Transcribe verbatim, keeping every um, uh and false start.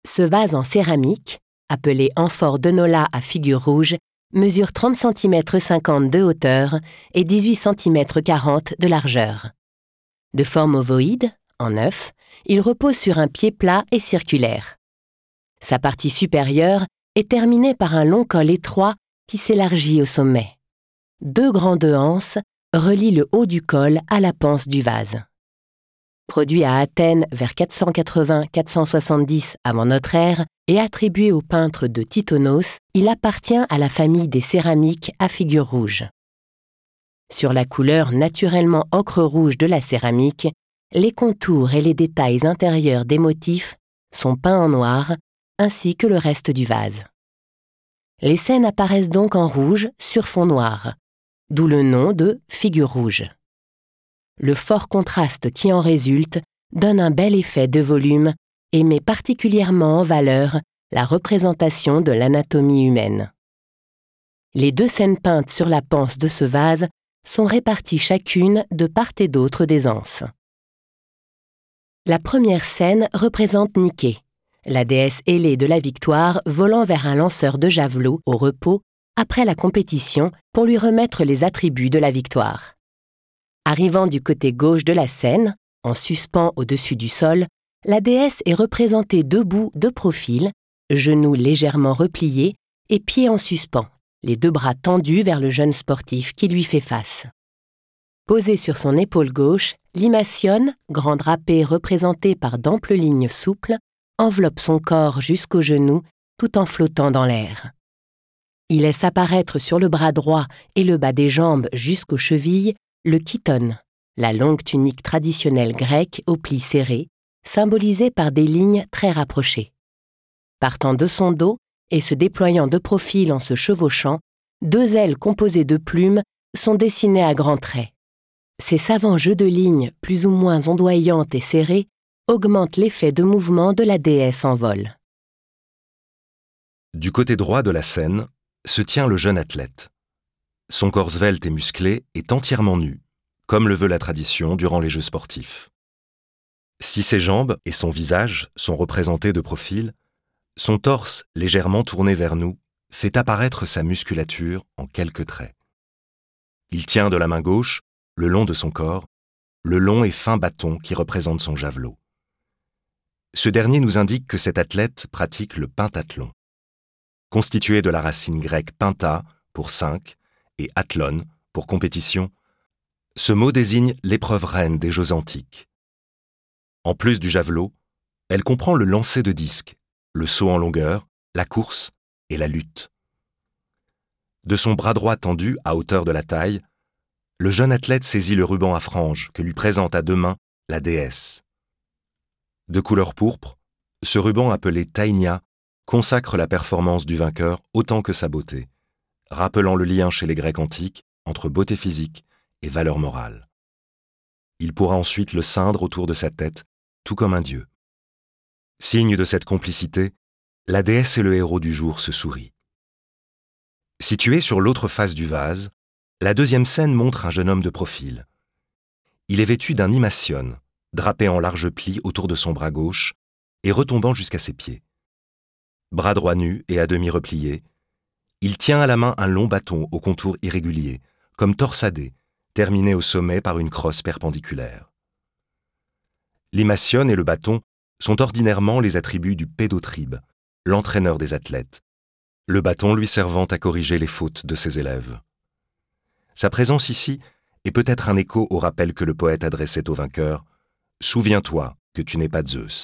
Ce vase en céramique, appelé amphore de Nola à figure rouge, mesure trente centimètres cinquante de hauteur et dix-huit centimètres quarante de largeur. De forme ovoïde, en œuf, il repose sur un pied plat et circulaire. Sa partie supérieure est terminée par un long col étroit qui s'élargit au sommet. Deux grandes anses relient le haut du col à la panse du vase. Produit à Athènes vers quatre cent quatre-vingts à quatre cent soixante-dix avant notre ère et attribué au peintre de Titonos, il appartient à la famille des céramiques à figure rouge. Sur la couleur naturellement ocre-rouge de la céramique, les contours et les détails intérieurs des motifs sont peints en noir, ainsi que le reste du vase. Les scènes apparaissent donc en rouge sur fond noir, d'où le nom de figure rouge. Le fort contraste qui en résulte donne un bel effet de volume et met particulièrement en valeur la représentation de l'anatomie humaine. Les deux scènes peintes sur la panse de ce vase sont réparties chacune de part et d'autre des anses. La première scène représente Niké, la déesse ailée de la victoire volant vers un lanceur de javelot au repos après la compétition pour lui remettre les attributs de la victoire. Arrivant du côté gauche de la scène, en suspens au-dessus du sol, la déesse est représentée debout de profil, genoux légèrement repliés et pieds en suspens, les deux bras tendus vers le jeune sportif qui lui fait face. Posée sur son épaule gauche, l'Imationne, grand drapé représenté par d'amples lignes souples, enveloppe son corps jusqu'aux genoux tout en flottant dans l'air. Il laisse apparaître sur le bras droit et le bas des jambes jusqu'aux chevilles le chiton, la longue tunique traditionnelle grecque aux plis serrés, symbolisée par des lignes très rapprochées. Partant de son dos et se déployant de profil en se chevauchant, deux ailes composées de plumes sont dessinées à grands traits. Ces savants jeux de lignes plus ou moins ondoyantes et serrées augmentent l'effet de mouvement de la déesse en vol. Du côté droit de la scène se tient le jeune athlète. Son corps svelte et musclé est entièrement nu, comme le veut la tradition durant les Jeux sportifs. Si ses jambes et son visage sont représentés de profil, son torse, légèrement tourné vers nous, fait apparaître sa musculature en quelques traits. Il tient de la main gauche, le long de son corps, le long et fin bâton qui représente son javelot. Ce dernier nous indique que cet athlète pratique le pentathlon. Constitué de la racine grecque penta, pour cinq, et athlon, pour compétition, ce mot désigne l'épreuve reine des Jeux antiques. En plus du javelot, elle comprend le lancer de disque, le saut en longueur, la course et la lutte. De son bras droit tendu à hauteur de la taille, le jeune athlète saisit le ruban à franges que lui présente à deux mains la déesse. De couleur pourpre, ce ruban appelé taïnia consacre la performance du vainqueur autant que sa beauté, rappelant le lien chez les Grecs antiques entre beauté physique et valeur morale. Il pourra ensuite le ceindre autour de sa tête, tout comme un dieu. Signe de cette complicité, la déesse et le héros du jour se sourient. Situé sur l'autre face du vase, la deuxième scène montre un jeune homme de profil. Il est vêtu d'un imation, drapé en large plis autour de son bras gauche et retombant jusqu'à ses pieds. Bras droit nu et à demi replié, il tient à la main un long bâton au contour irrégulier, comme torsadé, terminé au sommet par une crosse perpendiculaire. L'imation et le bâton sont ordinairement les attributs du pédotribe, l'entraîneur des athlètes, le bâton lui servant à corriger les fautes de ses élèves. Sa présence ici est peut-être un écho au rappel que le poète adressait au vainqueur « Souviens-toi que tu n'es pas Zeus ».